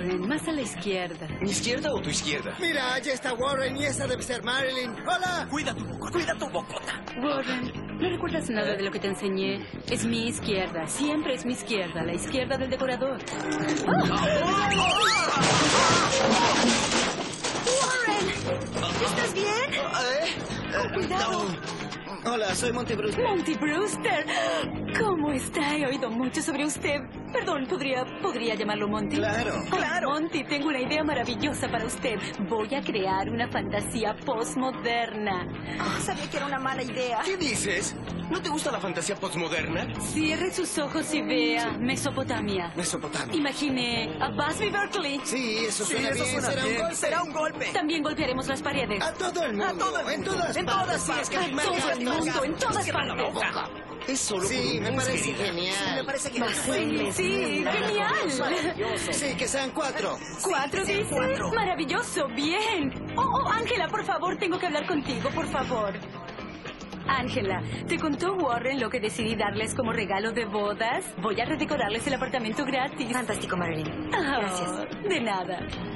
Warren, más a la izquierda. ¿Mi izquierda o tu izquierda? Mira, allá está Warren y esa debe ser Marilyn. ¡Hola! Cuida tu bocota. Warren, ¿no recuerdas nada de lo que te enseñé? Es mi izquierda, siempre es mi izquierda, la izquierda del decorador. ¡Warren! ¿Estás bien? Cuidado. Hola, soy Monty Brewster. Monty Brewster, ¿cómo está? He oído mucho sobre usted. Perdón, ¿podría llamarlo Monty? Claro. Claro. Monty, tengo una idea maravillosa para usted. Voy a crear una fantasía postmoderna. Sabía que era una mala idea. ¿Qué dices? ¿No te gusta la fantasía postmoderna? Cierre sus ojos y vea Mesopotamia. Mesopotamia. Imagine a Busby Berkeley. Sí, eso suena eso bien. suena Será un bien. golpe. Será un golpe. También golpearemos las paredes. A todo el mundo. En todas partes. A todo el mundo, en todas partes. Es solo por Sí, un me mes, parece querida. genial. Me parece que Sí, genial. Sí, que sean 4. ¿Cuatro, dice? Maravilloso, bien. Oh, Ángela, por favor, tengo que hablar contigo, por favor. Ángela, ¿te contó Warren lo que decidí darles como regalo de bodas? Voy a redecorarles el apartamento gratis. Fantástico, Marilyn. Gracias. De nada.